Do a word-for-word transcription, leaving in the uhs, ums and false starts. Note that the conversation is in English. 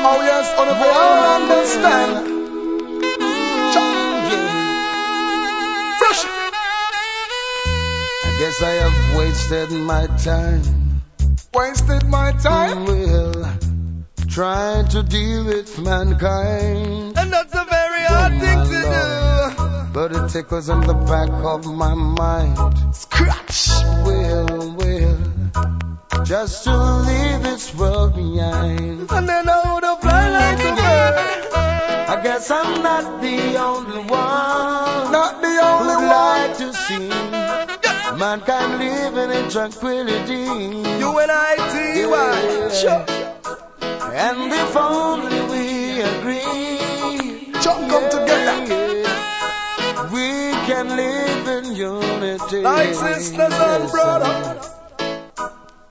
Oh yes, on the I understand. Fresh. I guess I have wasted my time. Wasted my time. Well, trying to deal with mankind. And that's a very hard Oh, thing my to Lord. do. But it tickles in the back of my mind. Scratch. Well, well, just to leave this world behind. And then I would have fly like a bird. I guess I'm not the only one. Not the only who'd one. like to see mankind living in tranquility. U N I T Y. Yeah. Sure. And if only we agree, Chop come together. yeah, we can live in unity. Like sisters and brothers.